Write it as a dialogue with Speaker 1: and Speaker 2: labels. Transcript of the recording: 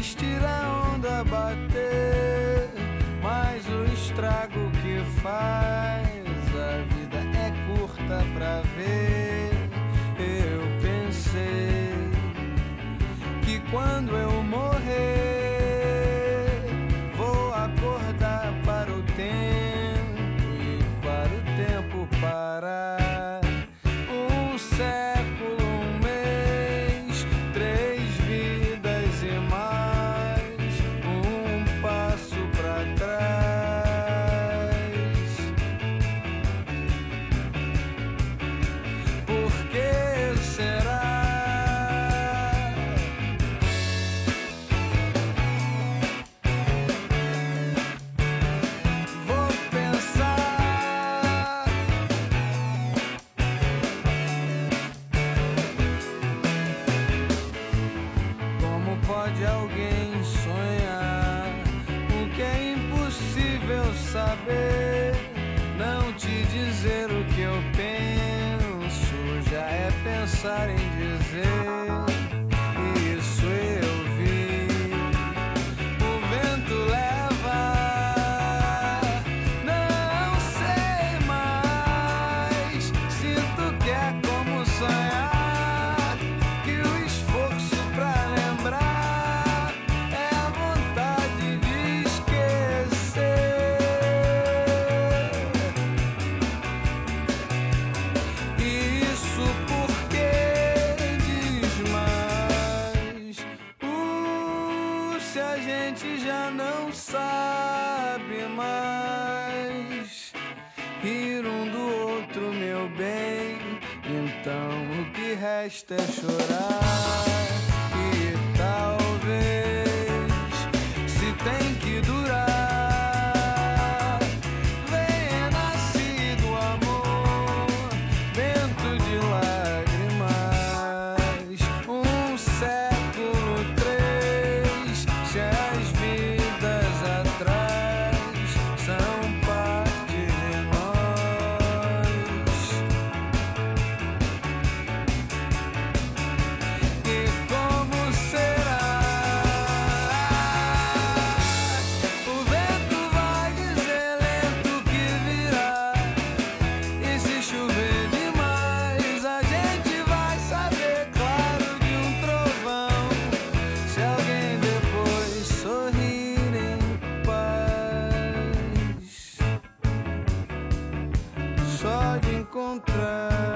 Speaker 1: resistir a onda bater, mas o estrago que faz, a vida é curta pra ver. Eu pensei que quando eu morrer, vou acordar para o tempo e para o tempo parar. Um século, um mês, 3 vidas e mais um passo pra trás. Por que será? Vou pensar. Como pode alguém sonhar o que é impossível saber? Não te dizer o que eu penso já é pensar em dizer. Isso eu vi. O vento leva, não sei mais. Sinto que é como sonhar, que o esforço pra lembrar é a vontade de esquecer. Isso porque diz mais. Se a gente já não sabe mais rir um do outro, meu bem, então o que resta é chorar. E talvez, se tem que durar, venha nascido amor dentro de lágrimas. Um século, 3, se as vidas atrás são parte de nós. E como será? O vento vai dizer lento que virá. E se chover demais, a gente vai saber claro de um trovão. Se alguém depois sorrir em paz, só de encontrar